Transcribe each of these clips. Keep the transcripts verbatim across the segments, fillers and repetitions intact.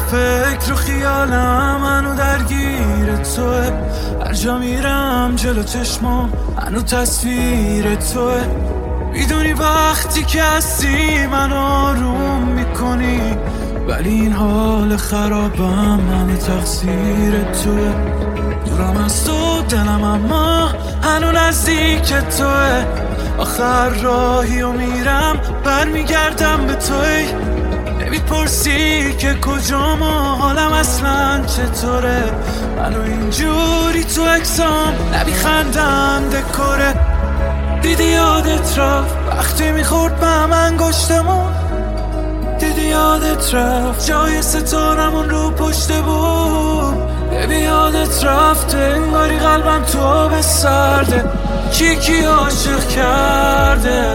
فکر و خیالم منو درگیر توه، هر جا میرم جلو چشمام منو تصویر توه. میدونی وقتی که هستی من آروم میکنی، ولی این حال خرابم همه تقصیر توه. دورم از تو دلم اما هنو نزدیک توه، آخر راهی و میرم برمیگردم به توی. نمیپرسی که کجام و حالم اصلا چطوره، منو اینجوری تو اکسام نمیخندم دکوره. دیدی یادت رفت وقتی میخورد به هم انگشتمون، دیدی یادت رفت جای ستارمون رو پشت بود. ببی یادت رفت انگاری قلبم تو آب سرده، کی کی عاشق کرده.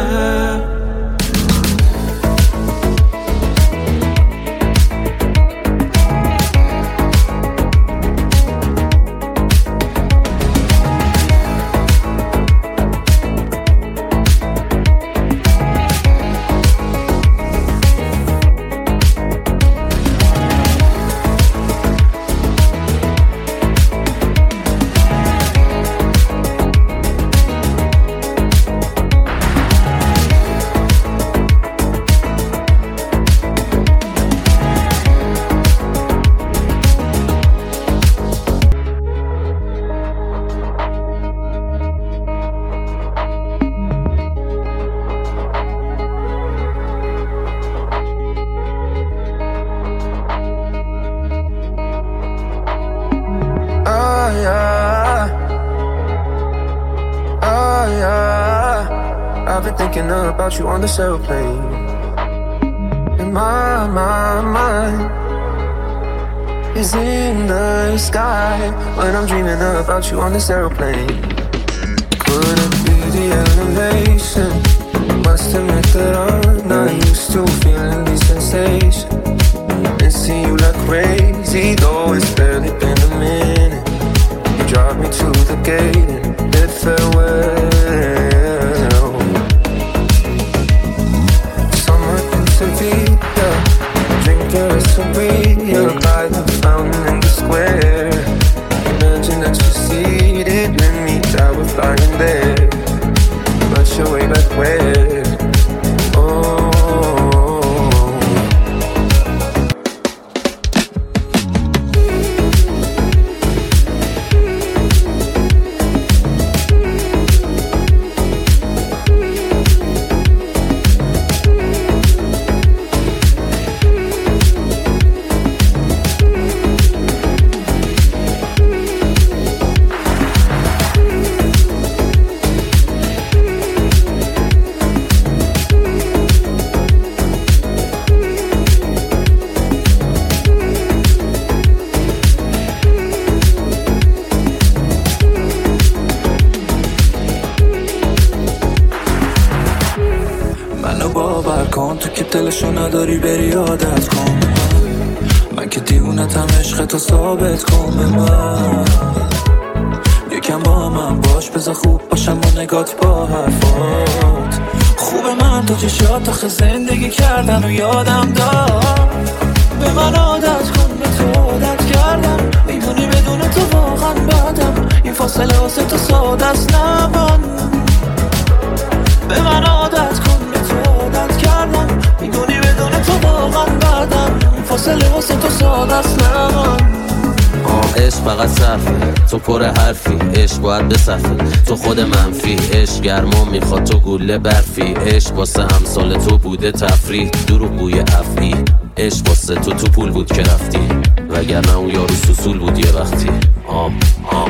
About you on this airplane, and my, my mind is in the sky when I'm dreaming about you on this airplane. Could it be the elevation? Must admit that I'm not used to feeling these sensations. Missing you like crazy, though it's barely been a minute. You dropped me to the gate and bid farewell. Drink your Sabrina by the fountain in the square. Imagine that you're seated with me, that we're flying there. But you're way back where? Oh. دلشو نداری بری عادت کن، من که دیوونتم عشقتو ثابت کن به من. یکم با من باش بذار خوب باشم با نگات با حرفات. خوبه من تو چشات آخه زندگی کردن و یادم داد. به من عادت کن، به تو عادت کردم، میدونی بدون تو واقعا بعدم این فاصله واسه تو ساده است نبان. به من عادت کن، به تو عادت کردم، میدونی بدون تو واقعا بعدم فاصله واسه تو ساده است نمان. عشق فقط صرفه، تو پر حرفی، عشق باید بصفه، تو خود منفی. عشق گرما میخواد، تو گوله برفی. عشق واسه امثال تو بوده تفریح، دروغ بوی افعی. عشق واسه تو تو پول بود که رفتی، وگرنه اون یارو سوسول بود یه وقتی. آم آم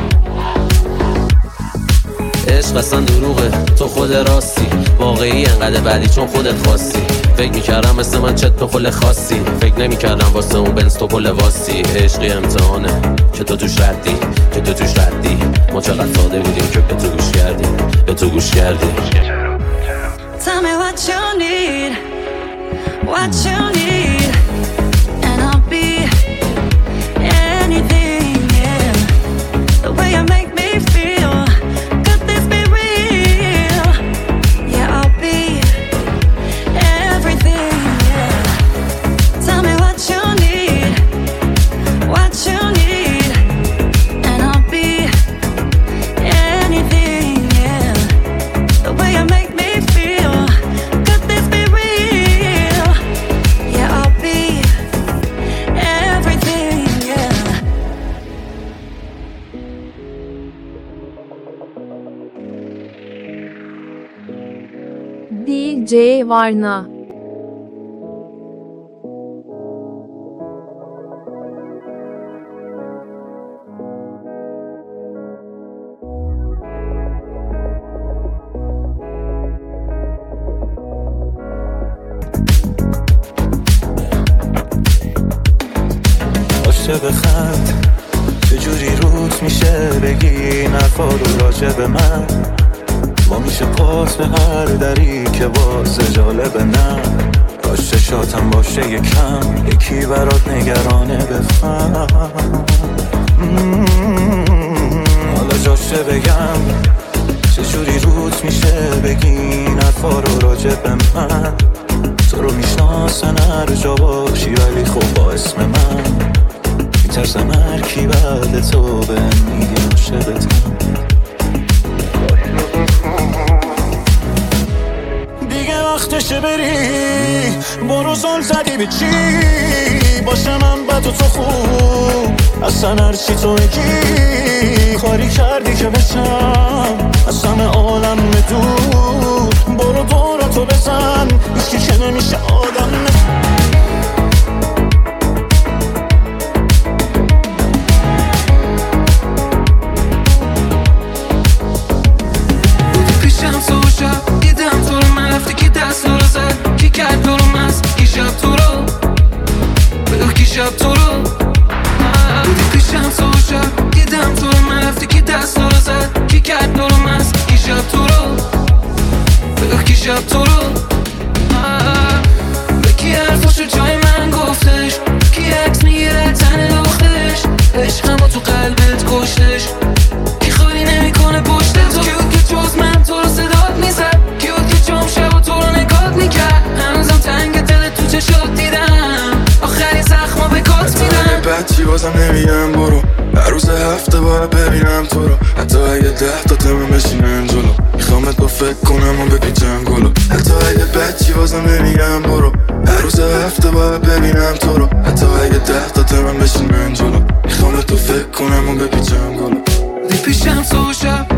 عشق اصلا دروغه، تو خود راستی، واقعی انقدر بعدی چون خودت خواستی. فکر میکردم مثل من چت تو خل خاصی، فکر نمیکردم واسه اون بنز تو پل واستی. عشقی امتحانه که تو توش ردی، که تو توش ردی. ما چقدر ساده بودیم که به تو گوش کردیم، به تو گوش کردیم. Tell me what you need, what you need, and I'll be anything, yeah. The way you make me feel, could this be real? Yeah, I'll be everything, yeah. Tell me what you need, دی وارنا. باشه بخند چجوری روت میشه بگی این حرفا رو راجع به من، با میشه پاس به هر دری که واسه جالبه نه، باشه شاتم باشه یکم یکی برات نگرانه بفهم، حالا جاشه بگم چجوری روت میشه بگی این حرفا رو راجع به من، تو رو میشناسن هر جا باشی ولی خب با اسم من میترسم هر کی بعد تو به میگه عاشقتم. دیگه وقتشه بری، برو زل زدی به چی، باشه من بد و تو خوب، اصلا هرچی تو بگی کاری کردی که بشم از همه عالم دور، برو دورو تو بزن هیچکی که نمیشه آدم شب تو رو بودی پیشم تو شب دیدم تو رو من رفتی که دست رو زد کی کرد تو رو مست کی شب تو رو بگو کی شب تو رو به کی حرفاشو جای من گفتش کی عکس میگیره تن داختش عشقم با تو قلبت کشتش کی خالی نمیکنه پشت تو کی بود که جز من تو رو صدات میزد کی بود که جام شب و تو رو نگات میکرد هنوزم تنگ دل تو چشات دیدم آخری زخما به کات میدم بعد چی بازم نمیگم برو هر روز هفته باید ببینم تو رو حتی اگه ده تا تمام بشینم جلو میخوامت با فکر کنم و بپیچم گلو حتی اگه بعد چی بازم نمیگم برو هر روز هفته باید ببینم تو رو حتی اگه ده تا تمام بشینم جلو میخوامت با فکر کنم و بپیچم گلو دی پیشم تو شب